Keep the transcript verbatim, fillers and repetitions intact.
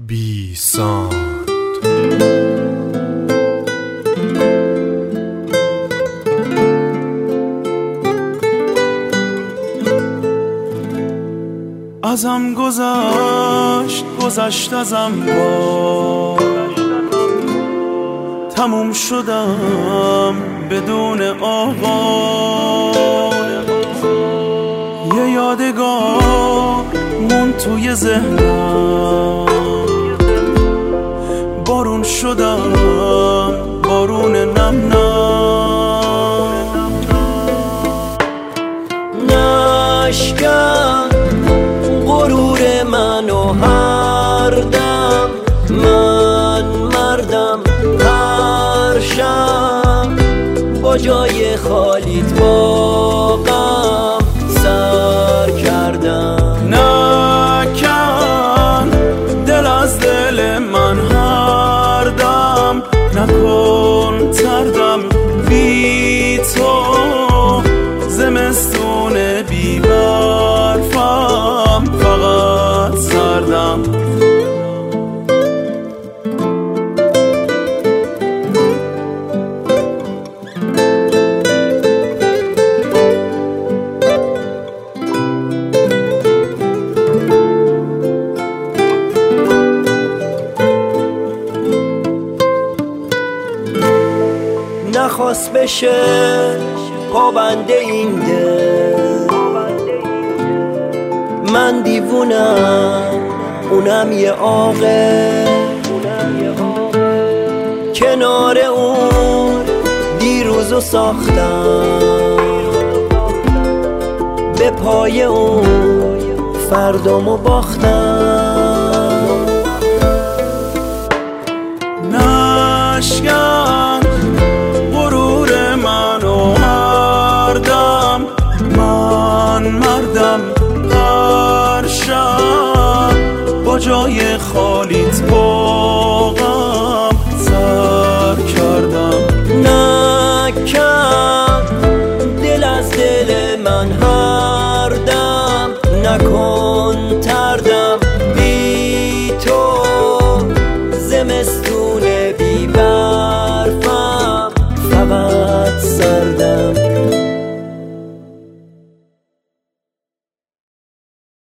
بی ساند. ازم گذشت گذشت ازم با تموم شدم بدون آغاز. یه یادگار مون توی ذهنم، بارون شدم بارون نم نم. نشکن غرور منو هر دم، من مردم هر شب با جای خالیت با غم سر کردم. نکن دل از دل من هر دم، نکن تردم بی تو زمستون بی برفم فقط سردم. نخواست بشه پابنده این دل، من دیوونم اونم یه عاقل. کنار اون دیروزو ساختم، به پای اون فردامو باختم. نشکن غرور منو هر دم، من مردم هر شب با جای خالیت با غم سر کردم. نکن دل از دل من هر دم، نکن تردم بی تو زمستون